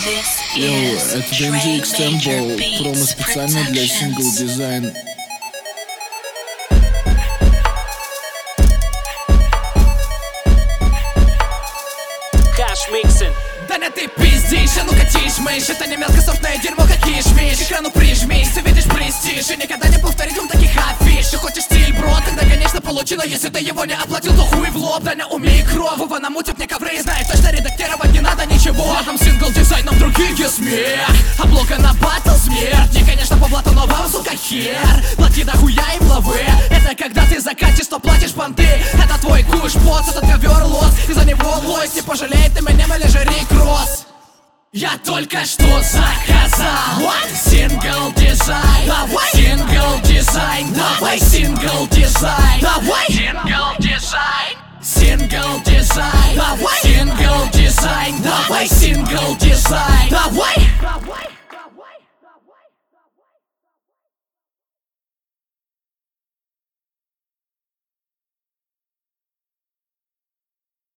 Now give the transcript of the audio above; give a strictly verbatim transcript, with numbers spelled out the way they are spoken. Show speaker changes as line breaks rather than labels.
Йоу, это ди эм джи Extemple, промо специально для сингл дизайн.
Да не ты пиздишь, а ну катишь, мышь. Это не мелкосортное дерьмо, как кишмиш. К экрану прижмись, ты видишь престиж. И никогда не повторить вам таких афиш. Ты хочешь стиль, бро, тогда конечно получи. Но если ты его не оплатил, то хуй в лоб. Да не умей кровь, Вова намутит мне ковры. И знает точно, редактировать не надо ничего. Там сингл дизайном другие смех. Облога на батл смерть. Не конечно по блату, но вам, сука, хер. Плати до хуя им лавы. Это когда ты закатишь, то платишь понты. Это твой куш, поц, этот ковер лос. Ты за него лось, не пожалеет ты меня, или же рекросс. Я только что заказал сингл дизайн. Давай сингл дизайн. Давай сингл дизайн. Давай сингл дизайн. Сингл дизайн. Давай сингл дизайн. Давай сингл дизайн. Давай.